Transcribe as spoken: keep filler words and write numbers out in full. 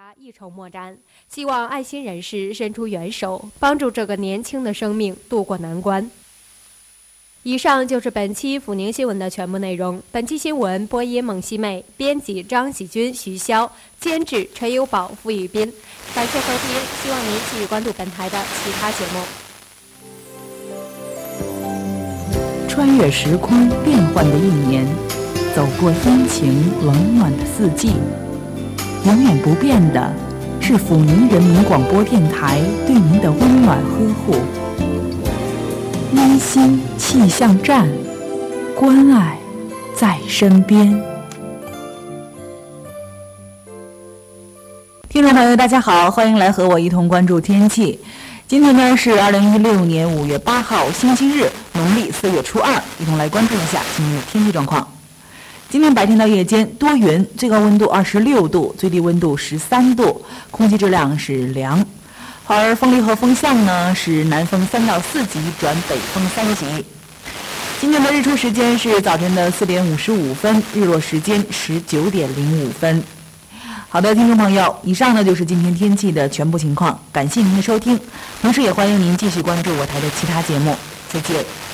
家一筹莫展，希望爱心人士伸出援手，帮助这个年轻的生命渡过难关。以上就是本期阜宁新闻的全部内容。本期新闻播音蒙西妹，编辑张喜军、徐潇，监制陈友宝、付宇斌。感谢收听，希望您继续关注本台的其他节目。 穿越时空变幻的一年，走过阴晴冷暖的四季，永远不变的是阜宁人民广播电台对您的温暖呵护。温馨气象站，关爱在身边。听众朋友大家好，欢迎来和我一同关注天气。今天呢是二零一六年五月八号星期日，农历四月初二，一同来关注一下今日天气状况。今天白天到夜间多云，最高温度二十六度，最低温度十三度，空气质量是良。而风力和风向呢是南风三到四级转北风三级。今天的日出时间是早晨的四点五十五分，日落时间十九点零五分。好的，听众朋友，以上呢就是今天天气的全部情况，感谢您的收听，同时也欢迎您继续关注我台的其他节目，再见。